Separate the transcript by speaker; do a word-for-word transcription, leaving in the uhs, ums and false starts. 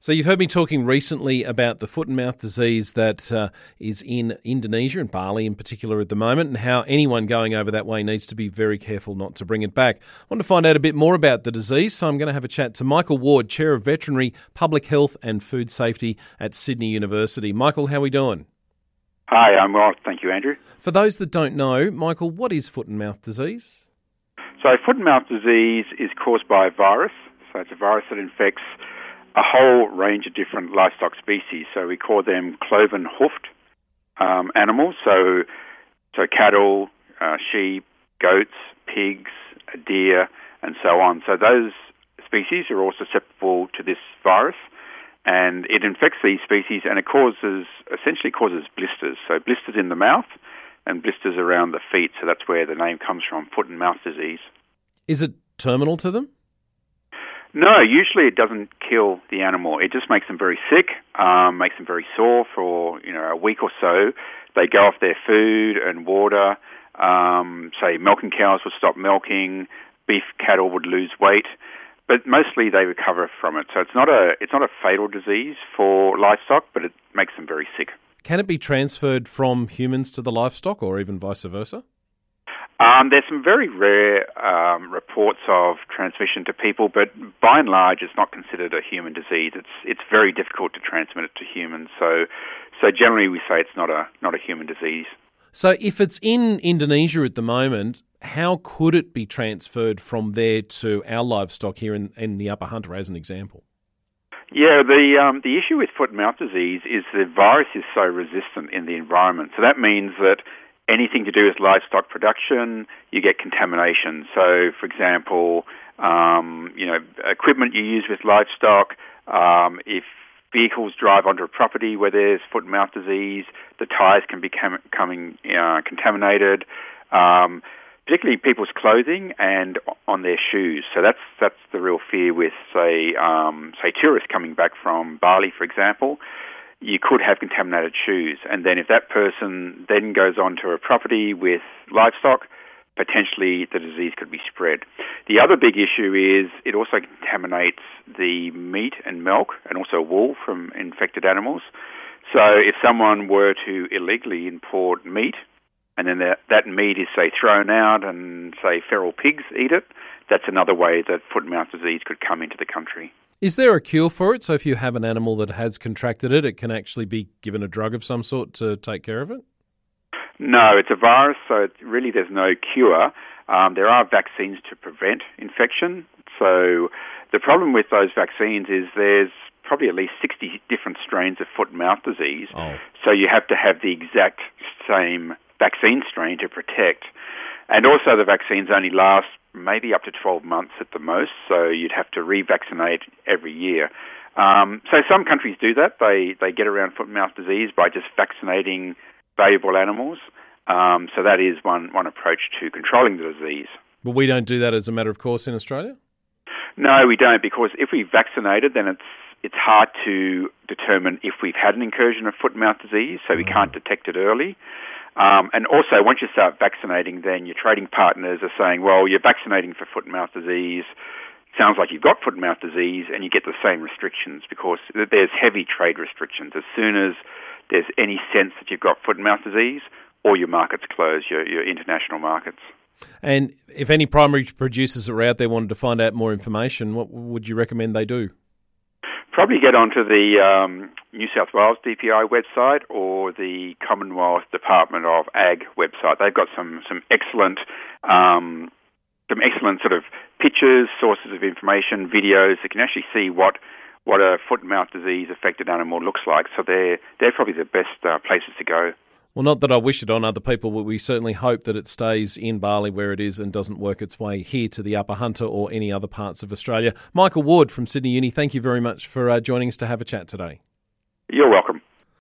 Speaker 1: So you've heard me talking recently about the foot and mouth disease that uh, is in Indonesia and Bali in particular at the moment, and how anyone going over that way needs to be very careful not to bring it back. I want to find out a bit more about the disease, so I'm going to have a chat to Michael Ward, Chair of Veterinary Public Health and Food Safety at Sydney University. Michael, how are we doing?
Speaker 2: Hi, I'm well. Thank you, Andrew.
Speaker 1: For those that don't know, Michael, what is foot and mouth disease?
Speaker 2: So foot and mouth disease is caused by a virus. So it's a virus that infects a whole range of different livestock species. So we call them cloven-hoofed um, animals. So, so cattle, uh, sheep, goats, pigs, deer, and so on. So those species are all susceptible to this virus, and it infects these species, and it causes essentially causes blisters. So blisters in the mouth and blisters around the feet. So that's where the name comes from, foot and mouth disease.
Speaker 1: Is it terminal to them?
Speaker 2: No, usually it doesn't kill the animal. It just makes them very sick, um, makes them very sore for you know a week or so. They go off their food and water. Um, say milking cows would stop milking, beef cattle would lose weight, but mostly they recover from it. So it's not a it's not a fatal disease for livestock, but it makes them very sick.
Speaker 1: Can it be transferred from humans to the livestock, or even vice versa?
Speaker 2: Um, there's some very rare um, reports of transmission to people, but by and large, it's not considered a human disease. It's it's very difficult to transmit it to humans. So, so generally, we say it's not a not a human disease.
Speaker 1: So, if it's in Indonesia at the moment, how could it be transferred from there to our livestock here in, in the Upper Hunter, as an example?
Speaker 2: Yeah, the um, the issue with foot and mouth disease is the virus is so resistant in the environment. So that means that anything to do with livestock production, you get contamination. So, for example, um, you know, equipment you use with livestock, um, if vehicles drive onto a property where there's foot and mouth disease, the tyres can become coming uh, contaminated, um, particularly people's clothing and on their shoes. So that's that's the real fear with, say, um, say tourists coming back from Bali, for example. You could have contaminated shoes. And then if that person then goes onto a property with livestock, potentially the disease could be spread. The other big issue is it also contaminates the meat and milk and also wool from infected animals. So if someone were to illegally import meat, and then that, that meat is, say, thrown out and, say, feral pigs eat it, that's another way that foot and mouth disease could come into the country.
Speaker 1: Is there a cure for it? So if you have an animal that has contracted it, it can actually be given a drug of some sort to take care of it?
Speaker 2: No, it's a virus, so it, really there's no cure. Um, there are vaccines to prevent infection. So the problem with those vaccines is there's probably at least sixty different strains of foot and mouth disease.
Speaker 1: Oh.
Speaker 2: So you have to have the exact same vaccine strain to protect. And also the vaccines only last maybe up to twelve months at the most, so you'd have to revaccinate every year. Um, so some countries do that. They they get around foot and mouth disease by just vaccinating valuable animals. Um, so that is one, one approach to controlling the disease.
Speaker 1: But we don't do that as a matter of course in Australia?
Speaker 2: No, we don't, because if we vaccinated, then it's it's hard to determine if we've had an incursion of foot and mouth disease, so we oh. can't detect it early. Um, and also, once you start vaccinating, then your trading partners are saying, well, you're vaccinating for foot and mouth disease. Sounds like you've got foot and mouth disease, and you get the same restrictions because there's heavy trade restrictions. As soon as there's any sense that you've got foot and mouth disease, all your markets close, your, your international markets.
Speaker 1: And if any primary producers that are out there wanted to find out more information, what would you recommend they do?
Speaker 2: Probably get onto the um, New South Wales D P I website or the Commonwealth Department of Ag website. They've got some some excellent um, some excellent sort of pictures, sources of information, videos. You can actually see what what a foot and mouth disease affected animal looks like. So they're they're probably the best uh, places to go.
Speaker 1: Well, not that I wish it on other people, but we certainly hope that it stays in Bali where it is and doesn't work its way here to the Upper Hunter or any other parts of Australia. Michael Ward from Sydney Uni, thank you very much for uh, joining us to have a chat today.
Speaker 2: You're welcome.